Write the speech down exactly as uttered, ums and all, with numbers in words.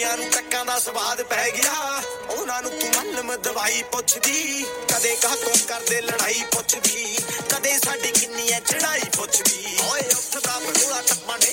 ਕੁੜੀਆਂ ਨੂੰ ਟੱਕਾਂ ਦਾ ਸਵਾਦ ਪੈ ਗਿਆ ਉਹਨਾਂ ਨੂੰ ਤੂੰ ਮੱਲਮ ਦਵਾਈ ਪੁੱਛਦੀ ਕਦੇ ਕਾਹਤੋਂ ਕਰਦੇ ਲੜਾਈ ਪੁੱਛਦੀ ਕਦੇ ਸਾਡੀ ਕਿੰਨੀ ਐ ਚੜਾਈ ਪੁੱਛਦੀ ਓਏ ਉੱਠਦਾ ਬਗੋਲਾ ਟੱਪਾਂ